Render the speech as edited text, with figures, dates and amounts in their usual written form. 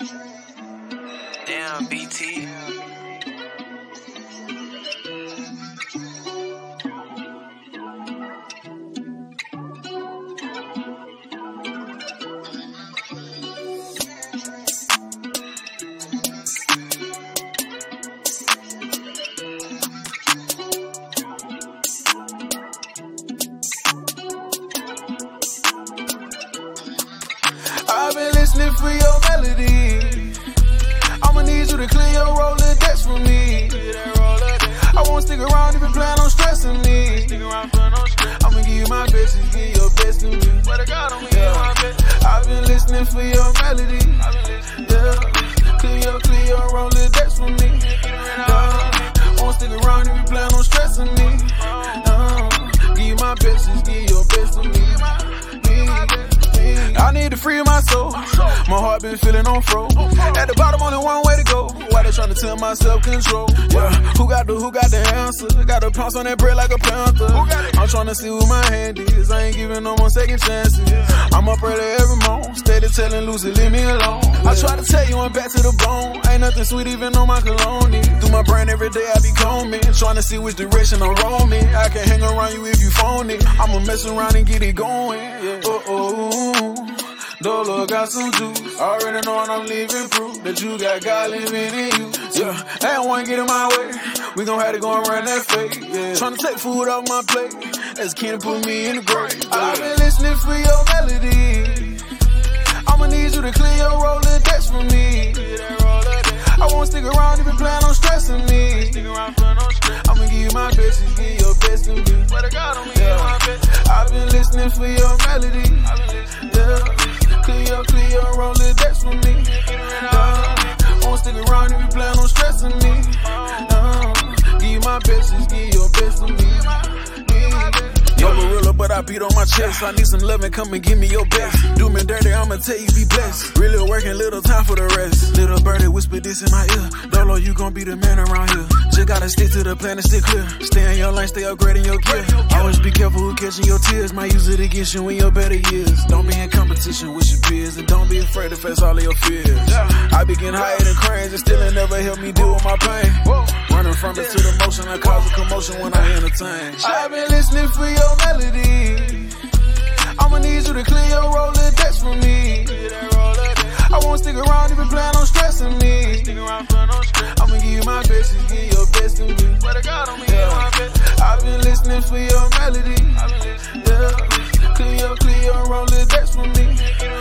Damn, BT. I've been listening for your melody. I'ma need you to clear your Rolodex for me. I won't stick around if you plan on stressing me. I'ma give you my best and give your best to me. I've been listening for your melody. Yeah. Clear your Rolodex for me. Yeah. Won't stick around if you plan on stressing me. Give you my best and give your best to me. I need to free my soul. My heart been feeling on froze. At the bottom, only one way to go. Why they trying to tell my self-control? Yeah. Who got the answer? Got to pounce on that bread like a panther. I'm trying to see what my hand is. I ain't giving no more second chances. I'm up early every morning. Steady telling Lucy, leave me alone. I try to tell you I'm back to the bone. Ain't nothing sweet even on my cologne. Through my brain every day I be combing. Trying to see which direction I'm roaming. I can hang around you if you phone it. I'ma mess around and get it going. Dolo got some juice. Already knowing I'm leaving proof that you got God living in you. Yeah, ain't one get in my way. We gon' have to go and run that fake. Yeah, tryna take food off my plate. As Ken put me in the grave. Yeah. I've been listening for your melody. I'ma need you to clear your Rolodex for me. I won't stick around if you plan on stressing me. I'ma give you my best and give your best to me. Yeah. I've been listening for your melody. Yeah. Clear your Rolodex for me. Won't stick around if you plan on stressing me. Give you my best, just give your best to me. Yo, gorilla, but I beat on my chest. I need some loving, come and give me your best. Do me dirty, I'ma tell you be blessed. Really working, little time for the rest. Little birdie whisper this in my ear. Dolo, you gon' be the man around here. Just gotta stick to the plan and stay clear. Stay in your lane, stay upgrading your gear. Always be careful who catching your tears. Might use it against you in your better years. Don't be in competition with your peers. And don't be afraid to face all of your fears. I be getting higher than cranes and still it never helped me deal with my pain. Running from it to the motion, I cause a commotion when I entertain. I've been listening for your melody. I'ma need you to clear your Rolodex for me. I won't stick around if you plan on stressing me. I'ma give you my best and give your best to me. Yeah. I've been listening for your melody. Yeah. Clear your Rolodex for me.